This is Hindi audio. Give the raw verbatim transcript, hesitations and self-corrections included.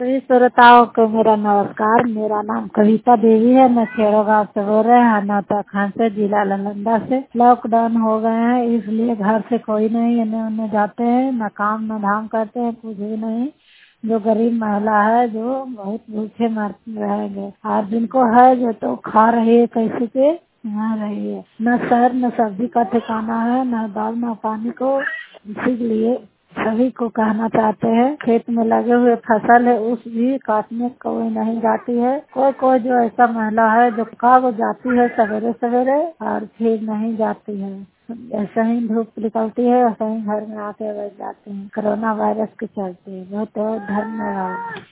सभी श्रोताओं को मेरा नमस्कार। मेरा नाम कविता देवी है। मैं खेड़ो गाँव से बोल रहे हैं, नौता खान से, जिला नालंदा से। लॉकडाउन हो गए हैं, इसलिए घर से कोई नहीं इन्हें उन्हें जाते हैं, न काम न धाम करते हैं, कुछ भी नहीं। जो गरीब महिला है जो बहुत भूखे मर रहेंगे, और जिनको है जो तो खा रही है, कैसे के यहाँ रही है। न सर न सब्जी का ठिकाना है, न दाल न पानी को। इसीलिए सभी को कहना चाहते हैं, खेत में लगे हुए फसल है उस भी काटने कोई नहीं जाती है। कोई कोई जो ऐसा महिला है जो का वो जाती है सवेरे सवेरे और फिर नहीं जाती है। ऐसा ही धूप निकलती है, ऐसा ही घर में आके बैठ जाते हैं कोरोना वायरस के चलते। बहुत बहुत धन्यवाद।